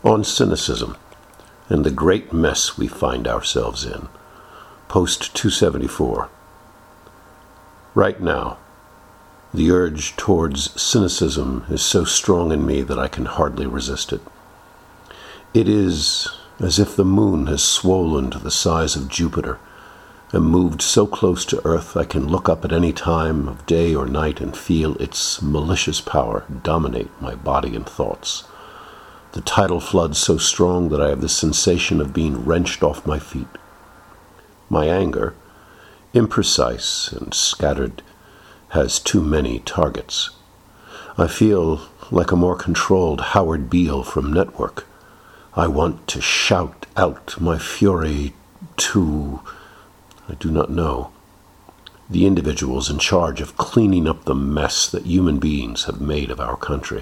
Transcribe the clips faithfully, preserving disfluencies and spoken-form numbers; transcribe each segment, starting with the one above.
on cynicism and the great mess we find ourselves in. Post two seventy-four. Right now, the urge towards cynicism is so strong in me that I can hardly resist it. It is as if the moon has swollen to the size of Jupiter and moved so close to Earth I can look up at any time of day or night and feel its malicious power dominate my body and thoughts. The tidal flood so strong that I have the sensation of being wrenched off my feet. My anger, imprecise and scattered, has too many targets. I feel like a more controlled Howard Beale from Network. I want to shout out my fury to, I do not know, the individuals in charge of cleaning up the mess that human beings have made of our country.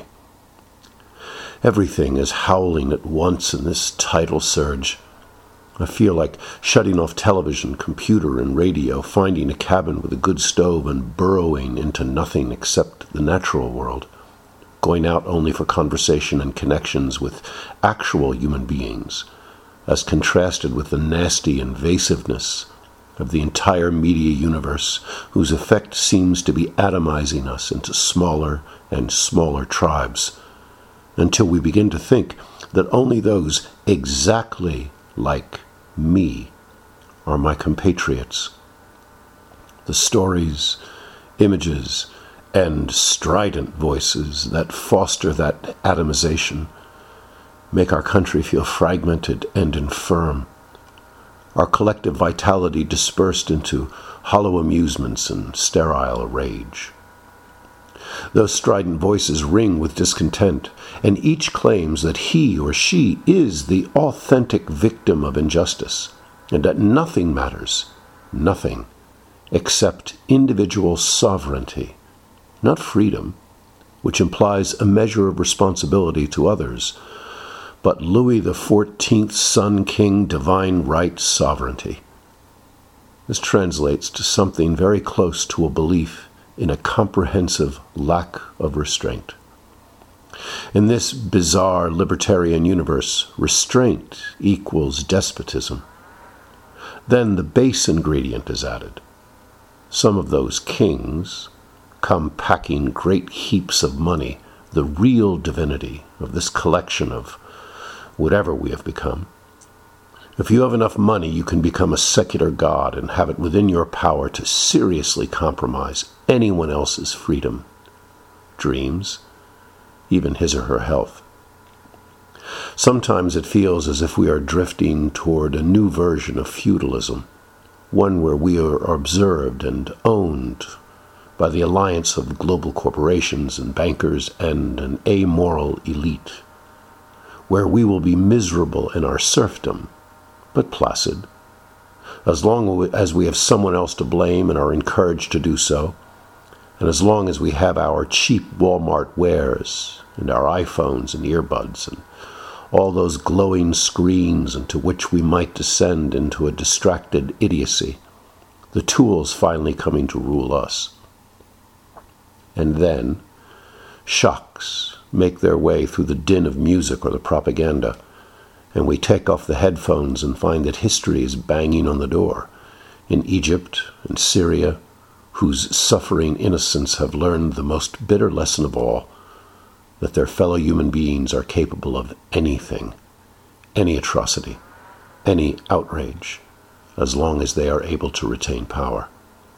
Everything is howling at once in this tidal surge. I feel like shutting off television, computer, and radio, finding a cabin with a good stove, and burrowing into nothing except the natural world, going out only for conversation and connections with actual human beings, as contrasted with the nasty invasiveness of the entire media universe, whose effect seems to be atomizing us into smaller and smaller tribes, until we begin to think that only those exactly like me are my compatriots. The stories, images, and strident voices that foster that atomization make our country feel fragmented and infirm, our collective vitality dispersed into hollow amusements and sterile rage. Those strident voices ring with discontent, and each claims that he or she is the authentic victim of injustice, and that nothing matters, nothing, except individual sovereignty, not freedom, which implies a measure of responsibility to others, but Louis the Fourteenth Sun King divine right sovereignty. This translates to something very close to a belief in a comprehensive lack of restraint. In this bizarre libertarian universe, restraint equals despotism. Then the base ingredient is added. Some of those kings come packing great heaps of money, the real divinity of this collection of whatever we have become. If you have enough money, you can become a secular god and have it within your power to seriously compromise anyone else's freedom, dreams, even his or her health. Sometimes it feels as if we are drifting toward a new version of feudalism, one where we are observed and owned by the alliance of global corporations and bankers and an amoral elite, where we will be miserable in our serfdom, but placid, as long as we have someone else to blame and are encouraged to do so, and as long as we have our cheap Walmart wares and our iPhones and earbuds and all those glowing screens into which we might descend into a distracted idiocy, the tools finally coming to rule us. And then shocks make their way through the din of music or the propaganda, and we take off the headphones and find that history is banging on the door in Egypt and Syria, whose suffering innocents have learned the most bitter lesson of all, that their fellow human beings are capable of anything, any atrocity, any outrage, as long as they are able to retain power.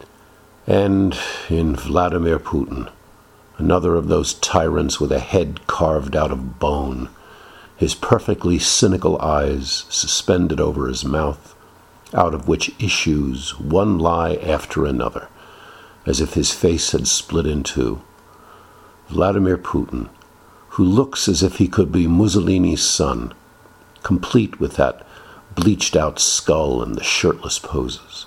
And in Vladimir Putin, another of those tyrants with a head carved out of bone, his perfectly cynical eyes suspended over his mouth, out of which issues one lie after another, as if his face had split in two. Vladimir Putin, who looks as if he could be Mussolini's son, complete with that bleached-out skull and the shirtless poses.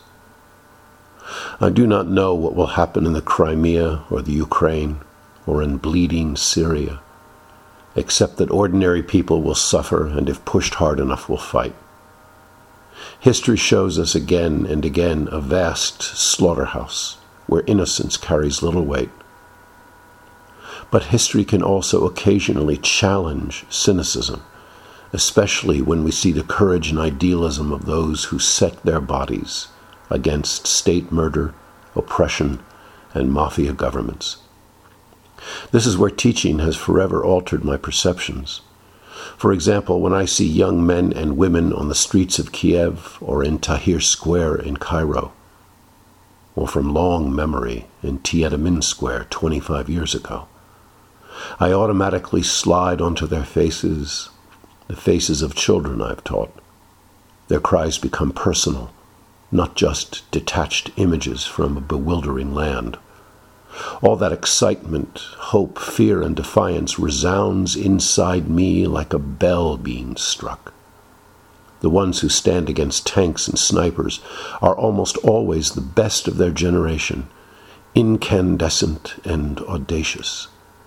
I do not know what will happen in the Crimea or the Ukraine or in bleeding Syria, except that ordinary people will suffer and, if pushed hard enough, will fight. History shows us again and again a vast slaughterhouse where innocence carries little weight. But history can also occasionally challenge cynicism especially when we see the courage and idealism of those who set their bodies against state murder, oppression, and mafia governments. This is where teaching has forever altered my perceptions. For example, when I see young men and women on the streets of Kiev or in Tahrir Square in Cairo, or from long memory in Tiananmen Square twenty-five years ago, I automatically slide onto their faces, the faces of children I've taught. Their cries become personal, not just detached images from a bewildering land. All that excitement, hope, fear, and defiance resounds inside me like a bell being struck. The ones who stand against tanks and snipers are almost always the best of their generation, incandescent and audacious.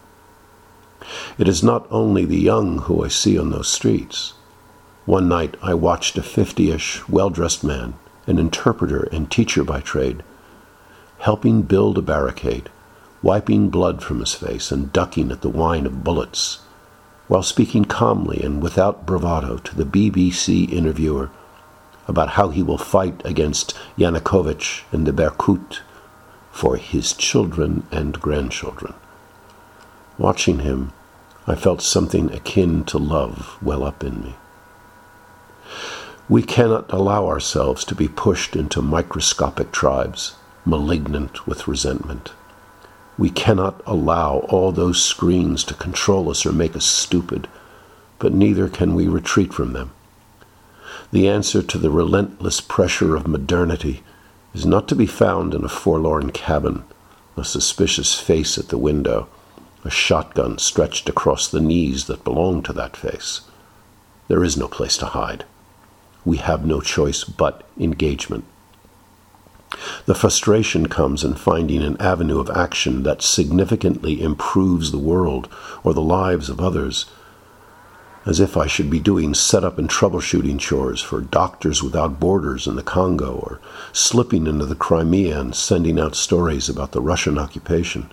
It is not only the young who I see on those streets. One night I watched a fifty-ish, well-dressed man, an interpreter and teacher by trade, helping build a barricade, wiping blood from his face and ducking at the whine of bullets, while speaking calmly and without bravado to the B B C interviewer about how he will fight against Yanukovych and the Berkut for his children and grandchildren. Watching him, I felt something akin to love well up in me. We cannot allow ourselves to be pushed into microscopic tribes, malignant with resentment. We cannot allow all those screens to control us or make us stupid, but neither can we retreat from them. The answer to the relentless pressure of modernity is not to be found in a forlorn cabin, a suspicious face at the window, a shotgun stretched across the knees that belong to that face. There is no place to hide. We have no choice but engagement. The frustration comes in finding an avenue of action that significantly improves the world or the lives of others, as if I should be doing setup and troubleshooting chores for Doctors Without Borders in the Congo, or slipping into the Crimea and sending out stories about the Russian occupation.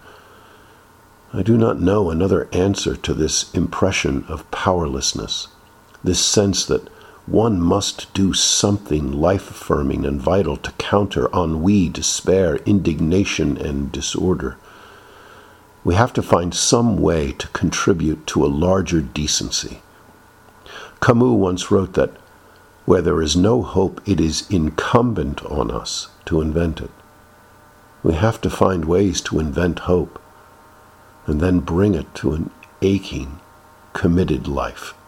I do not know another answer to this impression of powerlessness, this sense that one must do something life-affirming and vital to counter ennui, despair, indignation, and disorder. We have to find some way to contribute to a larger decency. Camus once wrote that where there is no hope, it is incumbent on us to invent it. We have to find ways to invent hope, and then bring it to an aching, committed life.